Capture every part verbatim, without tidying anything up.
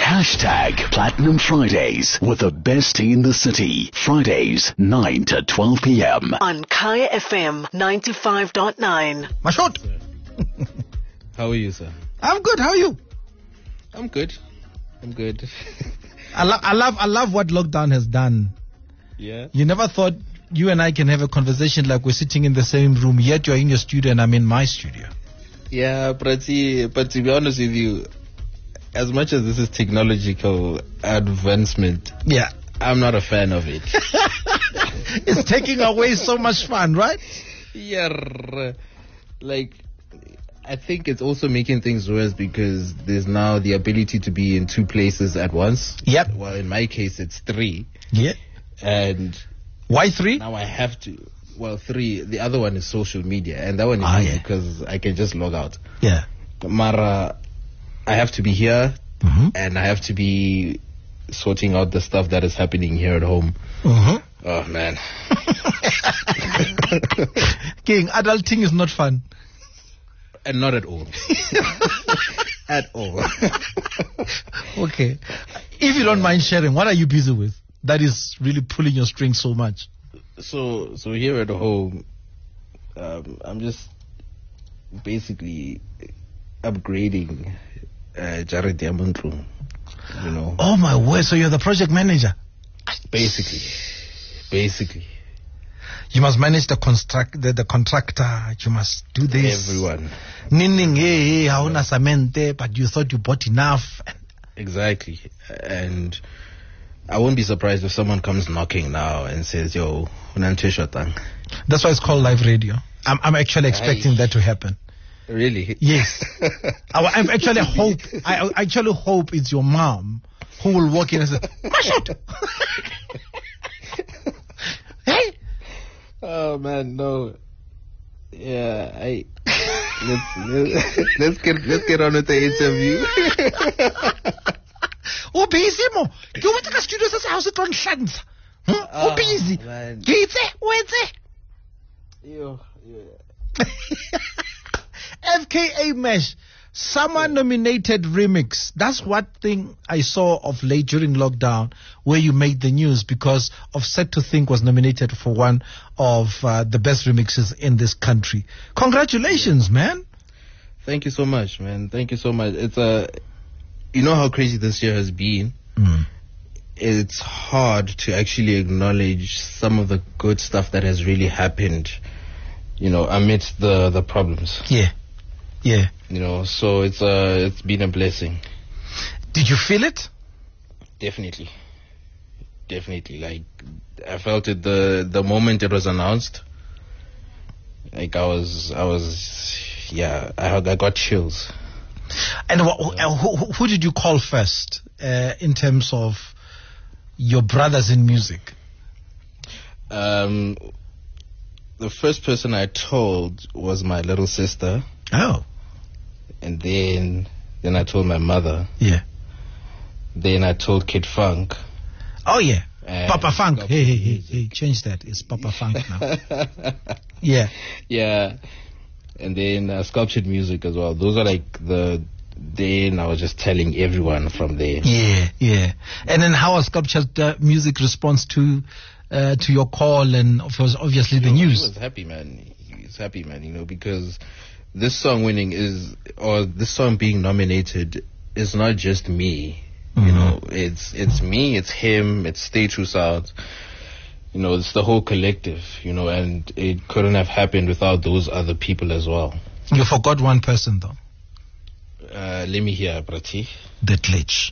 Hashtag Platinum Fridays with the best tea in the city. Fridays, nine to twelve p.m. on Kaya F M ninety-five point nine. Mashot. How are you, sir? I'm good. How are you? I'm good. I'm good. I, lo- I love I love what lockdown has done. Yeah. You never thought you and I can have a conversation like we're sitting in the same room, yet you're in your studio and I'm in my studio. Yeah, but, see, but to be honest with you, as much as this is technological advancement, yeah, I'm not a fan of it. It's taking away so much fun, right? Yeah. Like, I think it's also making things worse because there's now the ability to be in two places at once. Yep. Well, in my case, it's three. Yeah. And why three? Now I have to. Well, three. The other one is social media, and that one is ah, easy yeah. because I can just log out. Yeah. Mara, I have to be here, mm-hmm. and I have to be sorting out the stuff that is happening here at home. Mm-hmm. Oh man. King, adulting is not fun. And not at all. At all. Okay. If you don't mind sharing, what are you busy with that is really pulling your strings so much? So, so here at home, um, I'm just basically upgrading uh, Jared Diamondroom, you know. Oh my word! So you're the project manager. Basically, basically. You must manage the construct, the, the contractor. You must do this. Everyone. Nining, hey, hey, hauna samente, but you thought you bought enough. Exactly, and I won't be surprised if someone comes knocking now and says, "Yo, unanteshotang." That's why it's called live radio. I'm, I'm actually expecting Aye. that to happen. Really? Yes. I, I actually hope. I actually hope it's your mom who will walk in and say, "Mashot." Hey. Oh man, no. Yeah, I. Let's let's, let's get let's get on with the interview. Oh, busy mo. You went to the studio sa house at one shans. Oh, busy. Gitse, wetse. Yo, F K A Mesh, someone yeah. nominated remix. That's what thing I saw of late during lockdown where you made the news because of Set to Think was nominated for one of uh, the best remixes in this country. Congratulations, yeah. man. Thank you so much, man. Thank you so much. It's a, uh, you know how crazy this year has been. Mm. It's hard to actually acknowledge some of the good stuff that has really happened, you know, amidst the, the problems. Yeah. Yeah. You know, so it's uh, it's been a blessing. Did you feel it? Definitely. Definitely. Like, I felt it the, the moment it was announced. Like, I was, I was, yeah, I, I got chills. And wh- who, who did you call first uh, in terms of your brothers in music? Um, the first person I told was my little sister. Oh. And then, then I told my mother. Yeah. Then I told Kid Funk. Oh yeah, and Papa Funk. Hey, hey, hey, hey, change that. It's Papa Funk now. Yeah. Yeah. And then uh, Sculptured Music as well. Those are like the. Then I was just telling everyone from there. Yeah, yeah. And then how was Sculptured uh, Music response to uh, to your call and of course, obviously the you know, news? He was happy, man. He was happy, man. You know, because this song winning is, or this song being nominated is not just me. Mm-hmm. You know, it's it's me, it's him, it's Stay True Sounds. You know, it's the whole collective, you know, and it couldn't have happened without those other people as well. You forgot one person, though. Uh, let me hear, Brati. The glitch.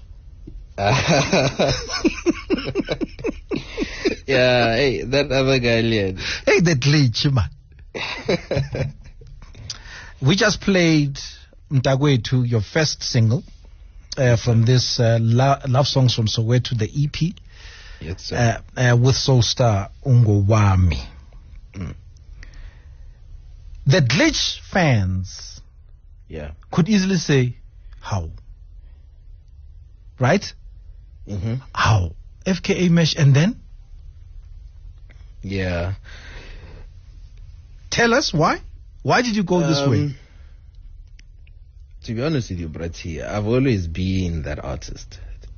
Yeah, hey, that other guy, Leon. Hey, the glitch, man. We just played Mtagwetu, your first single, uh, from this uh, lo- Love Songs from Soweto, the E P. Yes, sir. Uh, uh, with Soul Star Ungo Wami. Mm. The Glitch fans yeah. could easily say, how? Right? Mm-hmm. How? F K A Mesh and then? Yeah. Tell us why? Why did you go um, this way? To be honest with you, Brati, I've always been that artist.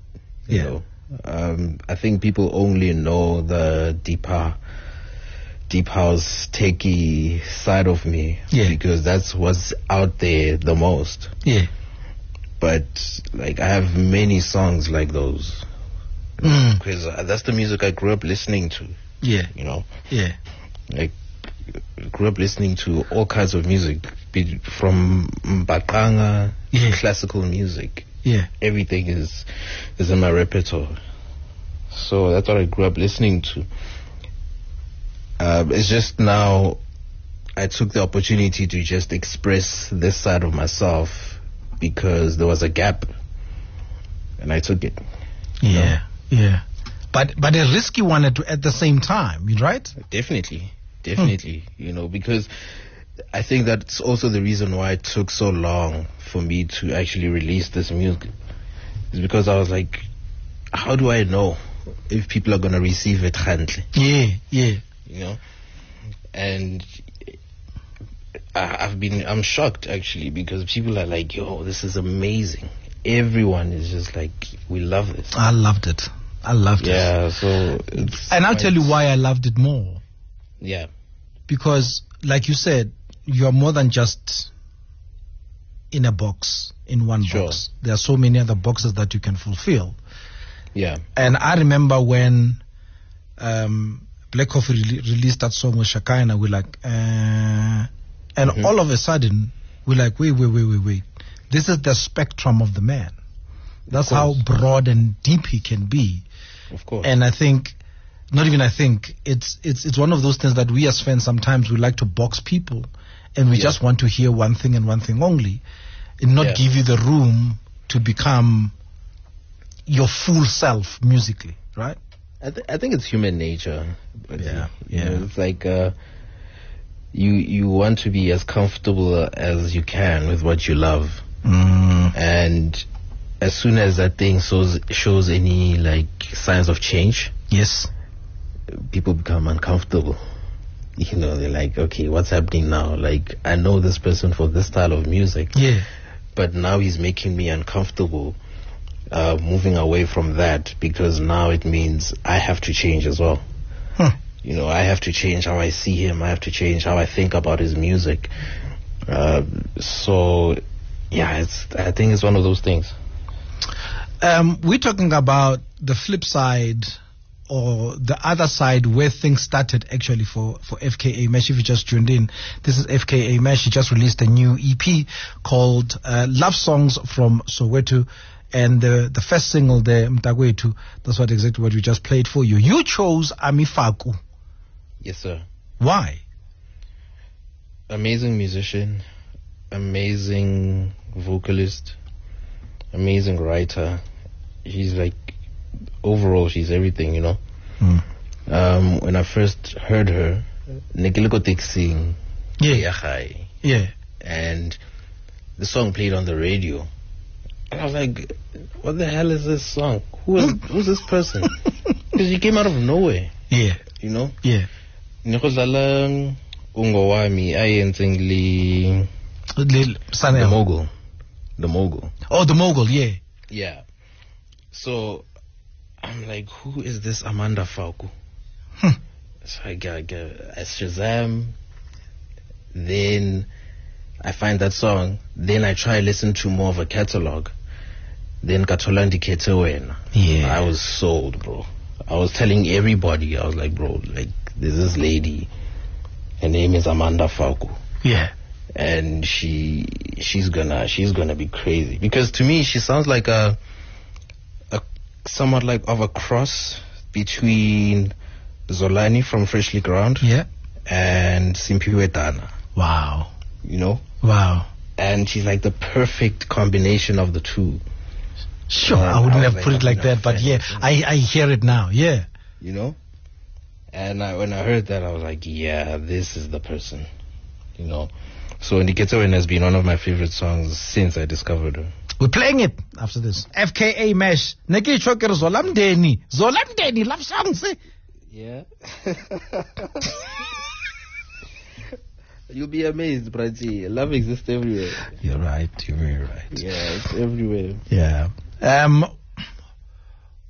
You Yeah. know, um, I think people only know the deeper, deep house, techie side of me Yeah. because that's what's out there the most. Yeah. But like, I have many songs like those Mm. because uh, that's the music I grew up listening to. Yeah. You know, Yeah. like grew up listening to all kinds of music, be- from mbaqanga, Yeah. classical music. Yeah. Everything is is in my repertoire. So that's what I grew up listening to. Uh, it's just now I took the opportunity to just express this side of myself because there was a gap, and I took it. Yeah. Yeah. But but a risky one at, at the same time, right? Definitely, definitely. You know, because I think that's also the reason why it took so long for me to actually release this music. Is because I was like, how do I know if people are gonna receive it handly? Yeah. Yeah. You know, and I, I've been I'm shocked actually because people are like, yo, this is amazing. Everyone is just like, we love this. I loved it. I loved it. Yeah, so it's And I'll quite- tell you why I loved it more. Yeah, Because, like you said, you're more than just in a box, in one Sure. box. There are so many other boxes that you can fulfill. yeah, And I remember when um, Black Coffee re- released that song with Shaka, and we're like, uh, and Mhm. all of a sudden, we're like, wait, wait, wait, wait, wait. This is the spectrum of the man. That's how course. broad and deep he can be. of course. And I think, not even I think, it's it's it's one of those things that we as fans sometimes we like to box people, and we Yeah. just want to hear one thing and one thing only, and not Yeah. give you the room to become your full self musically, right? I, th- I think it's human nature. But Yeah, you know, yeah. it's like uh, you you want to be as comfortable as you can with what you love, Mm. and as soon as that thing shows shows any like signs of change, Yes. people become uncomfortable. You know, they're like, okay, what's happening now? Like, I know this person for this style of music, Yeah. but now he's making me uncomfortable. Uh, moving away from that because now it means I have to change as well. Huh. You know, I have to change how I see him. I have to change how I think about his music. Uh, so, yeah, it's. I think it's one of those things. Um, we're talking about the flip side or the other side where things started actually for, for F K A Mesh. If you just tuned in, this is F K A Mesh. He just released a new E P called uh, Love Songs from Soweto. And the, the first single there, Mtagwetu, that's what exactly what we just played for you. You chose Amifaku. Yes, sir. Why? Amazing musician, amazing vocalist, amazing writer. She's like, overall, she's everything, you know. Hmm. Um, when I first heard her, Nikiliko Tixing, Yeah. Yeah. and the song played on the radio. And I was like, what the hell is this song? Who is, who's this person? Because she came out of nowhere, Yeah. you know. Yeah. Nikozala Ungowami, Ayentingli, Lil- the Sanel. mogul. The mogul. Oh, the mogul, yeah. Yeah. So I'm like, who is this Amanda Falco? Hmm. So I get, I get I Shazam. Then I find that song. Then I try listen to more of a catalog. Then Katolandi Ketewena. Yeah. I was sold, bro. I was telling everybody, I was like, bro, like, there's this lady. Her name is Amanda Falco. Yeah. And she she's gonna she's gonna be crazy. Because to me she sounds like a a somewhat like of a cross between Zolani from Freshly Ground Yeah. and Simpiwe Dana, Wow. you know? Wow. And she's like the perfect combination of the two. Sure, And I wouldn't I was have like, put it I've like been a that, but fan. yeah, I, I hear it now. Yeah. You know? And I, when I heard that, I was like, yeah, this is the person. You know? So Niketawen has been one of my favorite songs since I discovered her. We're playing it after this. F K A Mesh. Neki Choker Zolamdeni. Zolamdeni. Love songs. eh? Yeah. You'll be amazed, Prati. Love exists everywhere. You're right. You're very right. Yeah, it's everywhere. Yeah. Um,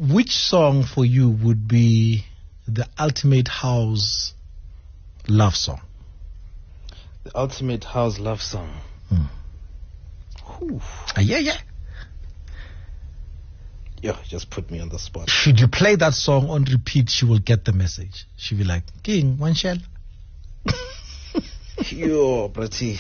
which song for you would be the ultimate house love song? The ultimate house love song. Hmm. Ooh. Uh, yeah, yeah. Yeah, just put me on the spot. Should you play that song on repeat, she will get the message. She'll be like, King, one shell. Yo, Prati.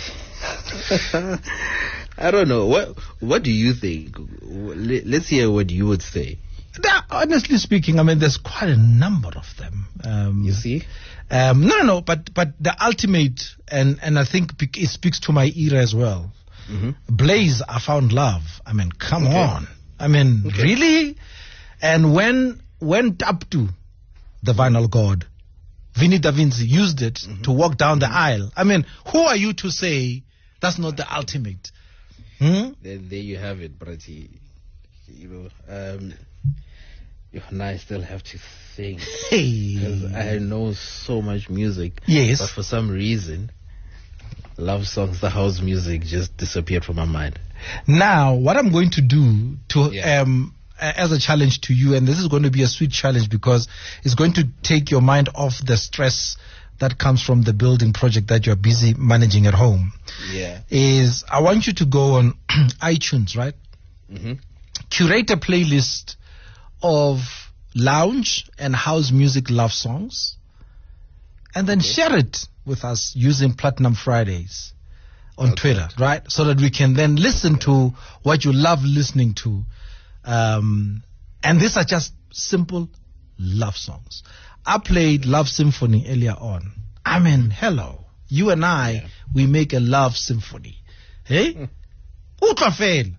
I don't know. What What do you think? Let's hear what you would say. Now, honestly speaking, I mean, there's quite a number of them. Um, You see? Um, no, no, no. But but the ultimate, and and I think it speaks to my ear as well. Mm-hmm. Blaze, I found love. I mean, come Okay. on. I mean, Okay. really? And when went up to the vinyl god, Vinny Da Vinci used it Mm-hmm. to walk down the aisle. I mean, who are you to say that's not the ultimate? Hmm? Then there you have it, Prati. You know, um, you and I still have to think. Because Hey. I know so much music. Yes. But for some reason, love songs, the house music just disappeared from my mind. Now, what I'm going to do to Yeah. um, a- as a challenge to you, and this is going to be a sweet challenge because it's going to take your mind off the stress that comes from the building project that you're busy managing at home, Yeah. is I want you to go on iTunes, right? Mm-hmm. Curate a playlist of lounge and house music love songs, and then share it with us using Platinum Fridays on Okay. Twitter, right? So that we can then listen to what you love listening to. Um, and these are just simple love songs. I played Love Symphony earlier on. I mean, hello. You and I, Yeah. we make a love symphony. Hey? Utlwa fela.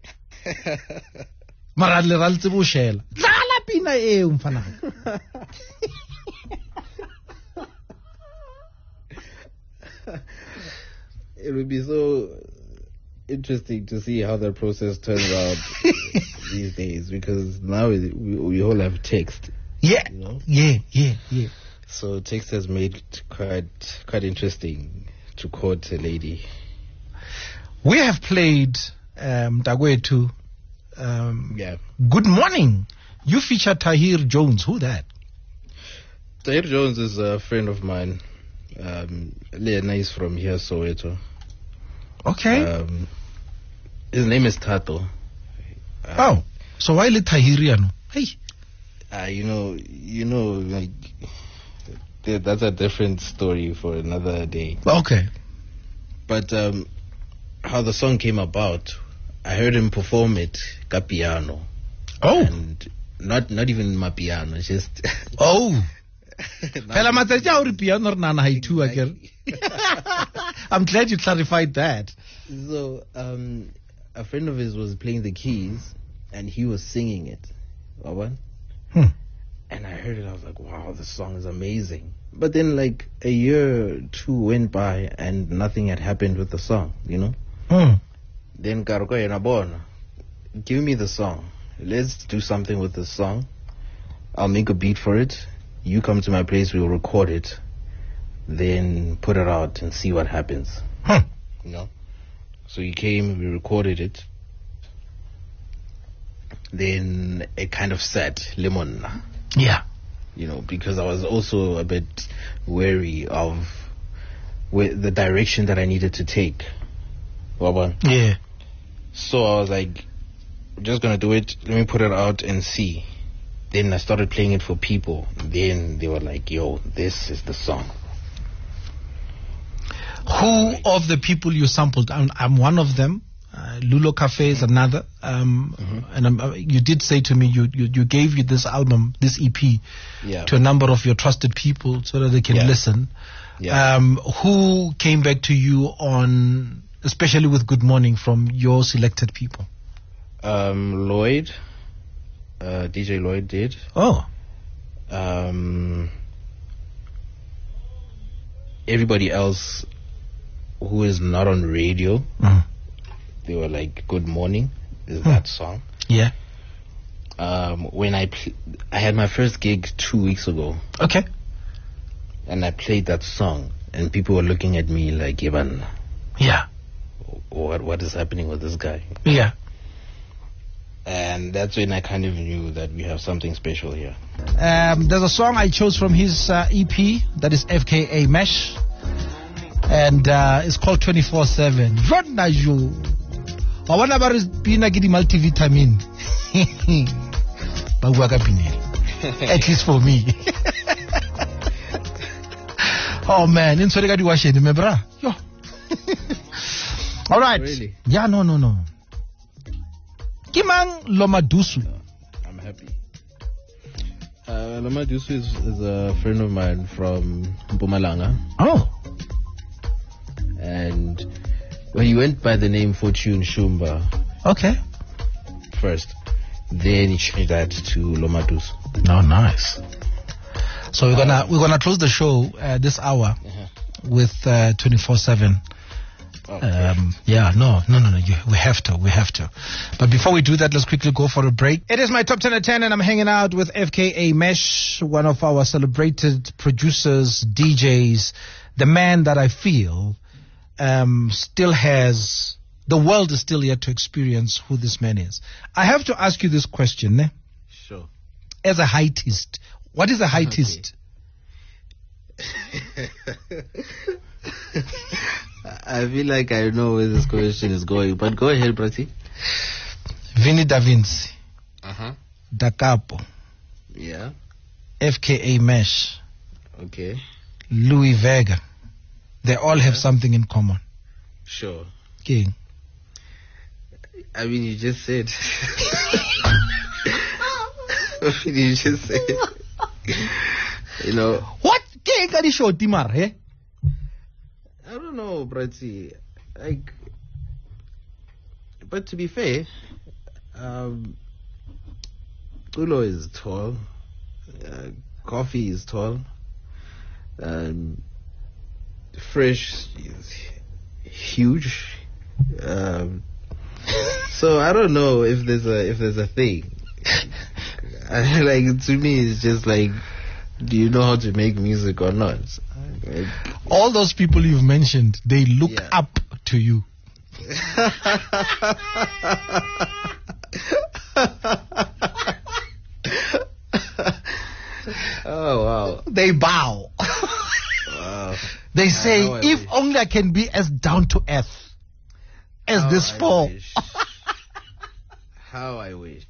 Mara le ra le tsebe ho shela. Dlala pina eo mfana. It would be so interesting to see how that process turns out these days, because now we, we all have text. Yeah, You know? yeah, yeah, yeah. So text has made it quite quite interesting to quote a lady. We have played um, Dagwetu. Um, Yeah. Good morning. You feature Tahir Jones. Who that? Tahir Jones is a friend of mine. Um, Lena is from here, Soweto. Okay. Um, his name is Tato. Uh, oh, so why le Tahiriano? Hey. Uh, you know, you know, like th- that's a different story for another day. Okay. But um, how the song came about, I heard him perform it ka piano, Oh. and not not even my piano, just Oh. Phela matsatsi a o re piano re nana hai two akere. I'm glad you clarified that. So um, a friend of his was playing the keys, and he was singing it. Waban? Hmm. And I heard it, I was like, wow, this song is amazing. But then like a year or two went by and nothing had happened with the song, you know? Hmm. Then Karuko Yenabona, give me the song. Let's do something with the song. I'll make a beat for it. You come to my place, we'll record it. Then put it out and see what happens. Hmm. You know? So he came, we recorded it. Then it kind of set Lemon. Yeah. You know, because I was also a bit wary of where, the direction that I needed to take. Waban. Yeah. So I was like, I'm just gonna do it. Let me put it out and see. Then I started playing it for people. Then they were like, yo, this is the song. Who of the people you sampled? I'm, I'm one of them. Uh, Lulo Cafe is another. Um, Mm-hmm. And um, uh, you did say to me you, you, you gave you this album, this E P, Yeah. to a number of your trusted people so that they can Yeah. listen. Yeah. Um, who came back to you on, especially with Good Morning, from your selected people? Um, Lloyd, uh, D J Lloyd did. Oh. Um, everybody else who is not on radio, Mm. they were like, Good Morning is Hmm. that song. Yeah. Um, when I pl- I had my first gig two weeks ago, Okay. and I played that song, and people were looking at me like, Ivan, Yeah. what what is happening with this guy? Yeah. And and that's when I kind of knew that we have something special here. Um, there's a song I chose from his uh, E P that is F K A Mesh, and uh, it's called twenty-four seven. Jonna jo. I wonder about his being a multivitamin. At least for me. Oh man, in Sorry Gadi Washe, remember? Yo. All right. Really? Yeah, no, no, no. Kimang Lomadusu. I'm happy. Uh, Lomadusu is, is a friend of mine from Mpumalanga. Oh. And well, he went by the name Fortune Shumba Okay. first. Then he changed that to Lomadusu. Oh, nice. So we're gonna we're gonna close the show uh, this hour Uh-huh. with uh, twenty-four seven. Oh, Um, yeah, no, no, no, no. You, we have to, we have to. But before we do that, let's quickly go for a break. It is my top ten at ten, and I'm hanging out with F K A Mesh, one of our celebrated producers, D Js, the man that I feel um, still has. The world is still yet to experience who this man is. I have to ask you this question, eh? Sure. As a heightist, what is a heightist? I feel like I know where this question is going, but go ahead, Prati. Vinny Da Vinci, Uh-huh. Da Capo, Yeah. F K A Mesh, Okay. Louis Vega. They all have something in common. Sure. King. I mean, you just said. I mean, you just said. You know, What? King ka di show timar, eh? I don't know, Prati. Like, but to be fair, um, Ulo is tall. Uh, Coffee is tall. Um, Fresh is huge. Um, so I don't know if there's a if there's a thing. I, like to me, it's just like, do you know how to make music or not? Like, All those people you've mentioned, they look Yeah. up to you. Oh wow! They bow. Wow. They say, how I if wish. only I can be as down to earth as How this I four. wish. How I wish.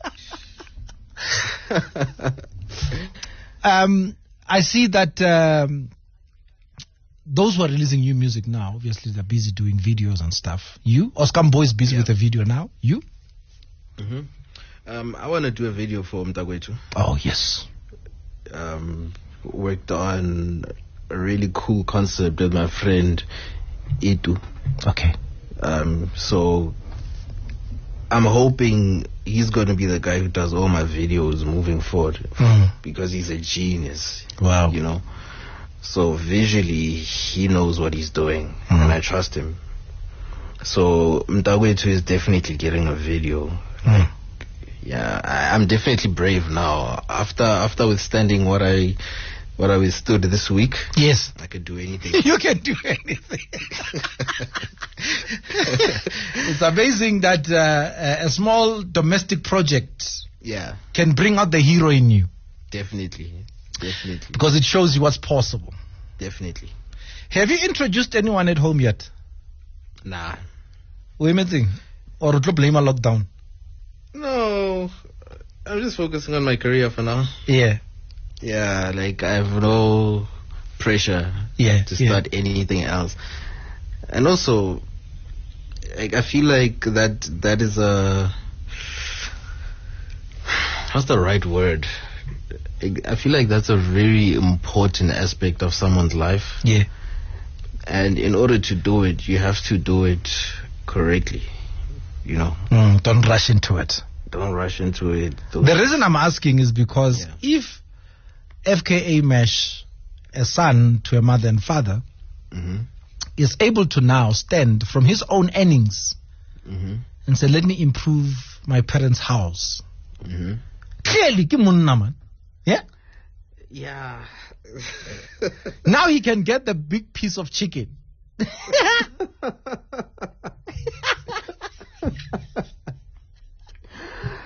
Um, I see that um, those who are releasing new music now, obviously they're busy doing videos and stuff. You? Oscar Boy is busy Yeah. with a video now. You? hmm Um, I want to do a video for Mtagwetu. Oh, yes. Um, worked on a really cool concept with my friend Itu. Okay. Um, so I'm hoping he's going to be the guy who does all my videos moving forward Mm. because he's a genius. Wow. You know, so visually he knows what he's doing, Mhm. and I trust him. So Mtagwetu is definitely getting a video. Mm. Yeah, I, I'm definitely brave now. After after withstanding what I what I withstood this week, Yes. I could do anything. You can do anything. It's amazing that uh, a small domestic project Yeah, can bring out the hero in you definitely, definitely, because it shows you what's possible. definitely. Have you introduced anyone at home yet? Nah, Women or would you blame a lockdown? no, I'm just focusing on my career for now. Yeah. Yeah, like I have no pressure Yeah, to yeah. start anything else, and also, like I feel like that that is a what's the right word? Like, I feel like that's a very important aspect of someone's life, Yeah. and in order to do it, you have to do it correctly. You know, Mm, don't rush into it. don't rush into it. Do The it. reason I'm asking is because Yeah. if F K A Mesh, a son to a mother and father, Mhm, is able to now stand from his own earnings mhm, and say, let me improve my parents' house. mhm. Clearly, ke monna man. Yeah. Yeah. Now he can get the big piece of chicken.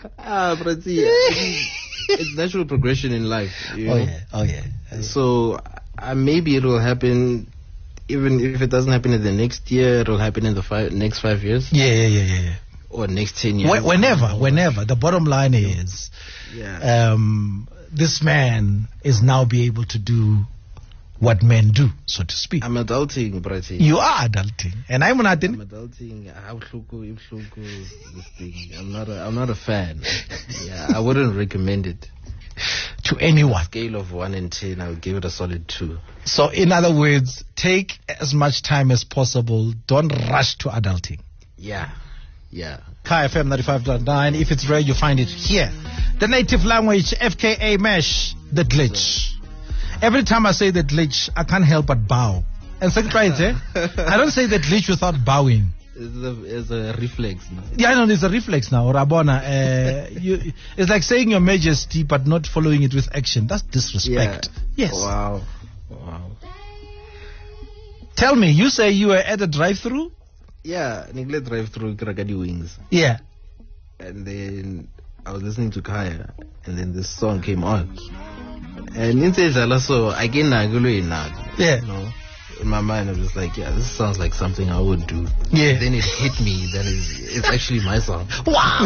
Ah, but see, it's natural progression in life. You Oh know? yeah, oh yeah. So uh, maybe it will happen, even if it doesn't happen in the next year, it will happen in the five, next five years Yeah, yeah, yeah, yeah. yeah. or next ten years. Wh- Whenever, whenever. The bottom line is, Yeah. um, this man is now be able to do what men do, so to speak. I'm adulting, Brati. You are adulting, and I'm not. I'm adulting. How hluku, if hluku, this thing. I'm not a, I'm not a fan. Yeah, I wouldn't recommend it. To anyone. Scale of one and ten, I would give it a solid two. So, in other words, take as much time as possible. Don't rush to adulting. Yeah, yeah. Kai F M ninety-five point nine. If it's rare, you find it here. The native language, F K A Mesh, the glitch. Every time I say the glitch, I can't help but bow. And second right, eh? I don't say the glitch without bowing. It's a, it's a reflex. No? Yeah, I know it's a reflex now, Rabona. Uh, you, it's like saying your majesty but not following it with action. That's disrespect. Yeah. Yes. Wow. Wow. Tell me, you say you were at a drive-through? Yeah, Nigle drive through Kragadi Wings. Yeah. And then I was listening to Kaya, and then this song came on. And in Sejala, so again, Yeah. you know, in my mind, I was like, yeah, this sounds like something I would do. Yeah. Then it hit me that it's, it's actually my song. Wow.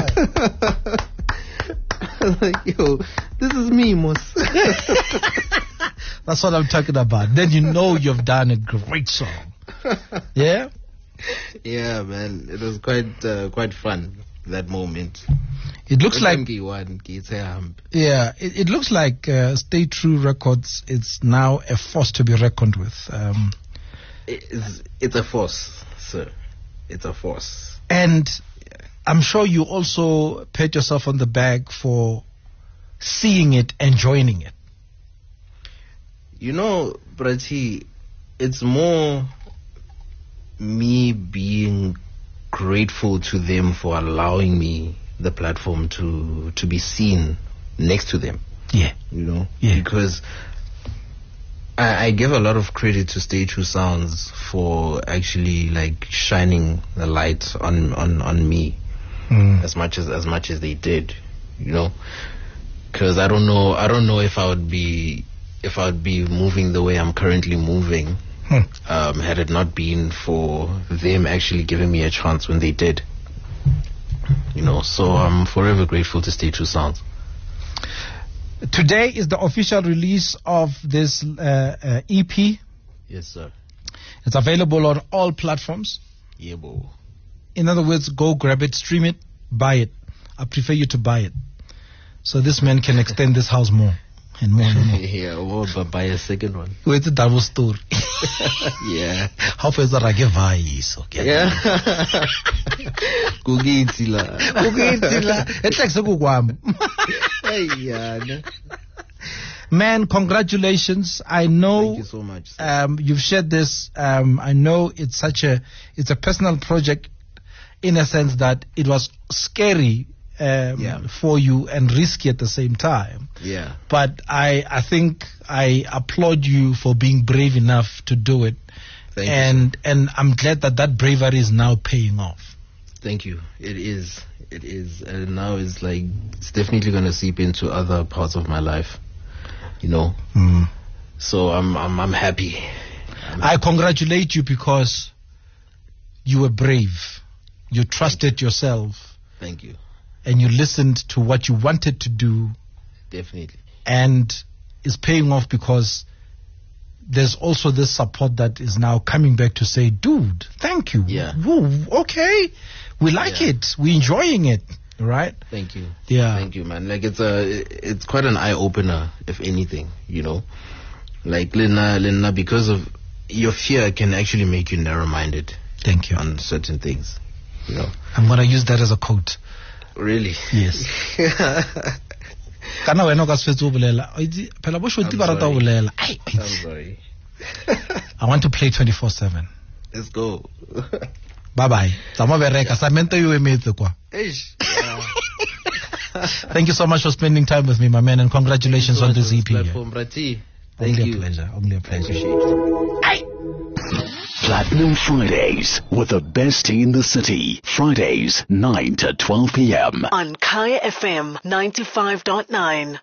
I was like, yo, this is me, Mos. That's what I'm talking about. Then you know you've done a great song. Yeah? Yeah, man, it was quite uh, quite fun that moment. It looks like, one, yeah, it, it looks like uh, Stay True Records is now a force to be reckoned with. Um, it's, it's a force, sir. It's a force. and I'm sure you also pat yourself on the back for seeing it and joining it. You know, Brati, it's more me being grateful to them for allowing me the platform to to be seen next to them. Yeah. You know, Yeah. because I, I give a lot of credit to Stay True Sounds for actually like shining the light on on on me Mm. as much as as much as they did. You know, because I don't know I don't know if I would be if I would be moving the way I'm currently moving. Hmm. Um, had it not been for them actually giving me a chance when they did. You know, so I'm forever grateful to Stay True Sounds. Today is the official release of this uh, uh, E P. Yes, sir. It's available on all platforms. Yeah, bro. In other words, go grab it, stream it, buy it. I prefer you to buy it, so this man can extend this house more and more and more. Yeah, or but buy a second one. It's a double story. Yeah. How far is that? I give so Yeah. Kugitila. It's like so good. Hey, yeah. no. Man, congratulations. I know Thank you so much, sir. um, you've shared this. Um, I know it's such a, it's a personal project in a sense that it was scary um, Yeah. for you and risky at the same time. Yeah. But I, I think I applaud you for being brave enough to do it. Thank you, and and I'm glad that that bravery is now paying off. Thank you. It is. It is. And now it's like, it's definitely going to seep into other parts of my life. You know? Mm. So I'm, I'm, I'm happy. I'm I congratulate you because you were brave. You trusted yourself Thank you. and you listened to what you wanted to do, Definitely. and it's paying off because there's also this support that is now coming back to say, dude, thank you. Yeah. Woo, okay. We like Yeah. it. We're enjoying it. Right? Thank you. Yeah. Thank you, man. Like, it's a, it's quite an eye opener, if anything, you know? Like, Lena, Lena, because of your fear can actually make you narrow minded Thank you. on certain things, you know? I'm going to use that as a quote. Really? Yes. Kana wena ka se fetse o bolela. Itse phela bo shoti I'm ba rata o sorry. bolela. Ai, I'm itse. sorry. I want to play twenty-four seven. Let's go. Bye bye. Tama bereka sa mente yo emetse kwa. Eish. Yeah. Thank you so much for spending time with me, my man, and congratulations on this E P. Platform, Brati. Thank Only you. a pleasure. Only a pleasure. Appreciate it. Ai. Platinum Fridays with the best in the city. Fridays nine to twelve p.m. On Kaya F M ninety-five point nine.